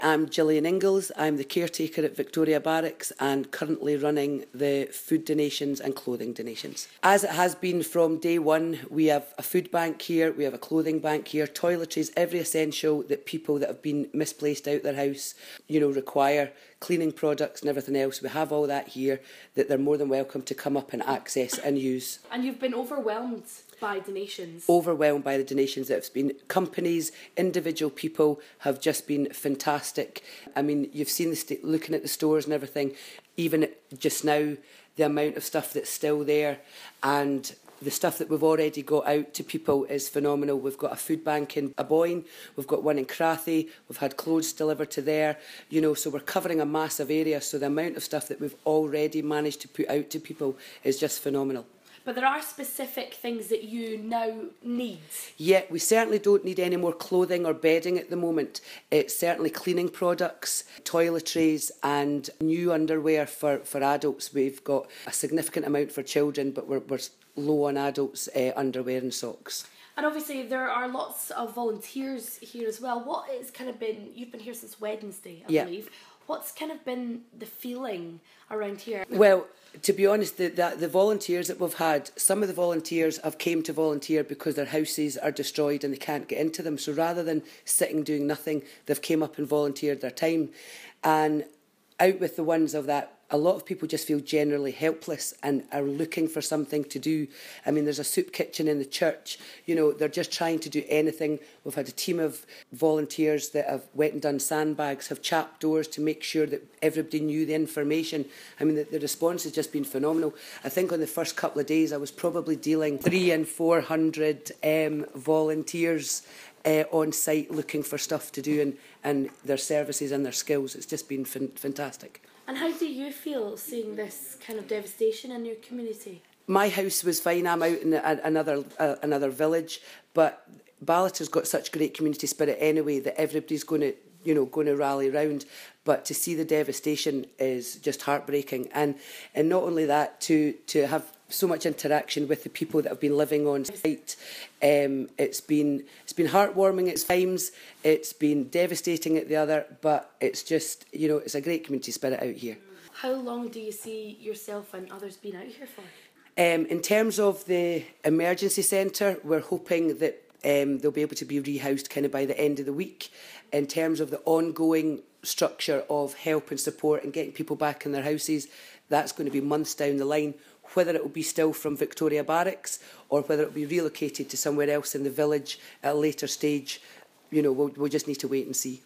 I'm Gillian Ingalls. I'm the caretaker at Victoria Barracks and currently running the food donations and clothing donations. As it has been from day one, we have a food bank here, we have a clothing bank here, toiletries, every essential that people that have been misplaced out their house, require, cleaning products and everything else. We have all that here that they're more than welcome to come up and access and use. And you've been overwhelmed by donations. Overwhelmed by the donations that have been. Companies, individual people have just been fantastic. I mean, you've seen looking at the stores and everything, even just now, the amount of stuff that's still there and the stuff that we've already got out to people is phenomenal. We've got a food bank in Aboyne, we've got one in Crathy, we've had clothes delivered to there, so we're covering a massive area. So the amount of stuff that we've already managed to put out to people is just phenomenal. But there are specific things that you now need. Yeah, we certainly don't need any more clothing or bedding at the moment. It's certainly cleaning products, toiletries and new underwear for adults. We've got a significant amount for children, but we're low on adults' underwear and socks. And obviously there are lots of volunteers here as well. What has kind of been, you've been here since Wednesday, I believe. What's kind of been the feeling around here? Well, to be honest, the volunteers that we've had, some of the volunteers have came to volunteer because their houses are destroyed and they can't get into them. So rather than sitting doing nothing, they've came up and volunteered their time. And out with the ones of that, a lot of people just feel generally helpless and are looking for something to do. I mean, there's a soup kitchen in the church. They're just trying to do anything. We've had a team of volunteers that have went and done sandbags, have chapped doors to make sure that everybody knew the information. I mean, the response has just been phenomenal. I think on the first couple of days, I was probably dealing 300 and 400 volunteers on site looking for stuff to do and their services and their skills. It's just been fantastic. And how do you feel seeing this kind of devastation in your community? My house was fine. I'm out in another village, but Ballatter's got such great community spirit anyway that everybody's going to rally round. But to see the devastation is just heartbreaking, and not only that, to have so much interaction with the people that have been living on site. It's been heartwarming at times. It's been devastating at the other, but it's just it's a great community spirit out here. How long do you see yourself and others being out here for? In terms of the emergency centre, we're hoping that they'll be able to be rehoused kind of by the end of the week. In terms of the ongoing structure of help and support and getting people back in their houses, that's going to be months down the line. Whether it will be still from Victoria Barracks or whether it will be relocated to somewhere else in the village at a later stage, we'll just need to wait and see.